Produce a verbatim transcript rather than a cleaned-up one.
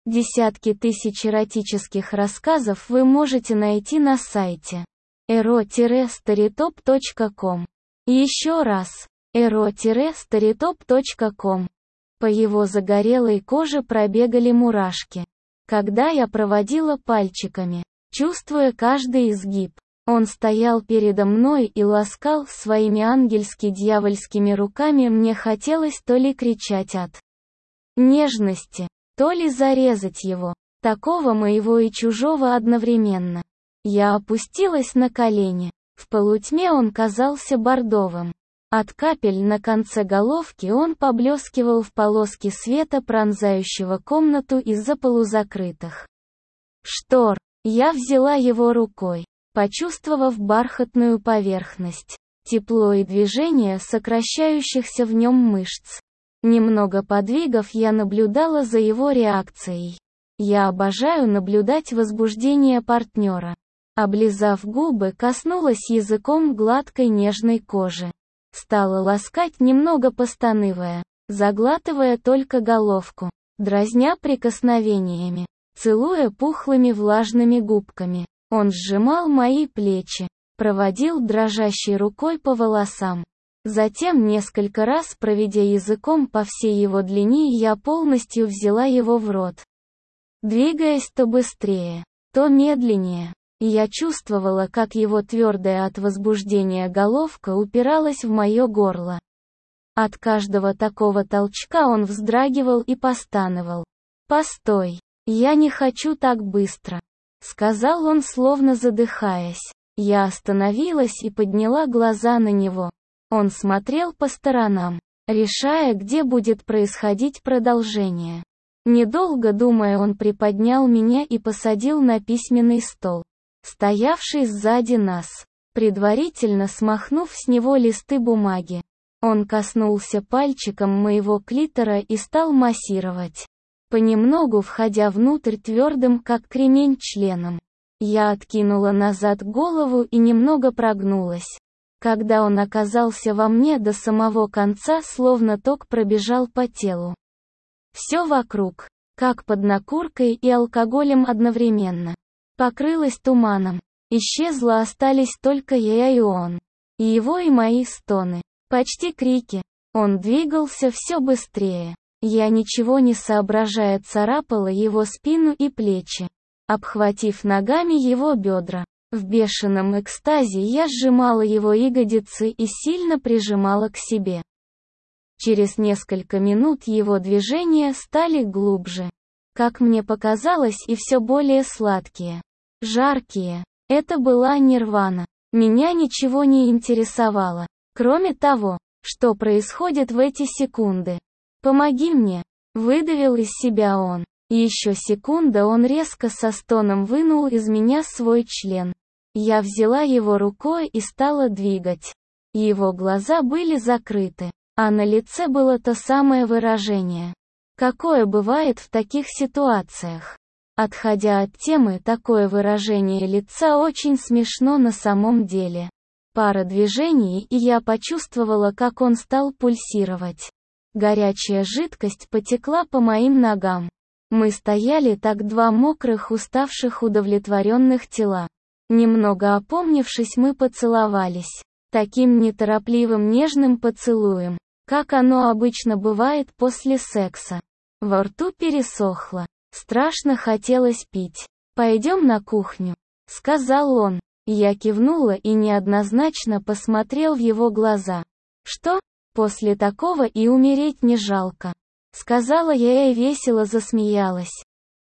Десятки тысяч эротических рассказов вы можете найти на сайте эро старитоп точка ком. Еще раз, эро старитоп точка ком. По его загорелой коже пробегали мурашки, когда я проводила пальчиками, чувствуя каждый изгиб. Он стоял передо мной и ласкал своими ангельски-дьявольскими руками. Мне хотелось то ли кричать от нежности, то ли зарезать его, такого моего и чужого одновременно. Я опустилась на колени. В полутьме он казался бордовым. От капель на конце головки он поблескивал в полоске света, пронзающего комнату из-за полузакрытых штор. Я взяла его рукой, почувствовав бархатную поверхность, тепло и движение сокращающихся в нем мышц. Немного подвигав, я наблюдала за его реакцией. Я обожаю наблюдать возбуждение партнера. Облизав губы, коснулась языком гладкой нежной кожи. Стала ласкать, немного постанывая, заглатывая только головку, дразня прикосновениями, целуя пухлыми влажными губками. Он сжимал мои плечи, проводил дрожащей рукой по волосам. Затем, несколько раз проведя языком по всей его длине, я полностью взяла его в рот, двигаясь то быстрее, то медленнее. Я чувствовала, как его твердая от возбуждения головка упиралась в мое горло. От каждого такого толчка он вздрагивал и постановал. «Постой, я не хочу так быстро», — сказал он, словно задыхаясь. Я остановилась и подняла глаза на него. Он смотрел по сторонам, решая, где будет происходить продолжение. Недолго думая, он приподнял меня и посадил на письменный стол, стоявший сзади нас, предварительно смахнув с него листы бумаги. Он коснулся пальчиком моего клитора и стал массировать, понемногу входя внутрь твердым, как кремень, членом. Я откинула назад голову и немного прогнулась. Когда он оказался во мне до самого конца, словно ток пробежал по телу. Все вокруг, как под накуркой и алкоголем одновременно, покрылось туманом. Исчезло, остались только я и он. И его, и мои стоны. Почти крики. Он двигался все быстрее. Я, ничего не соображая, царапала его спину и плечи, обхватив ногами его бедра. В бешеном экстазе я сжимала его ягодицы и сильно прижимала к себе. Через несколько минут его движения стали глубже, как мне показалось, и все более сладкие, жаркие. Это была нирвана. Меня ничего не интересовало, кроме того, что происходит в эти секунды. «Помоги мне», — выдавил из себя он. Еще секунда, он резко со стоном вынул из меня свой член. Я взяла его рукой и стала двигать. Его глаза были закрыты, а на лице было то самое выражение, какое бывает в таких ситуациях. Отходя от темы, такое выражение лица очень смешно на самом деле. Пара движений, и я почувствовала, как он стал пульсировать. Горячая жидкость потекла по моим ногам. Мы стояли так, два мокрых, уставших, удовлетворенных тела. Немного опомнившись, мы поцеловались. Таким неторопливым нежным поцелуем, как оно обычно бывает после секса. Во рту пересохло. Страшно хотелось пить. «Пойдем на кухню», — сказал он. Я кивнула и неоднозначно посмотрел в его глаза. «Что? После такого и умереть не жалко», — сказала я и весело засмеялась.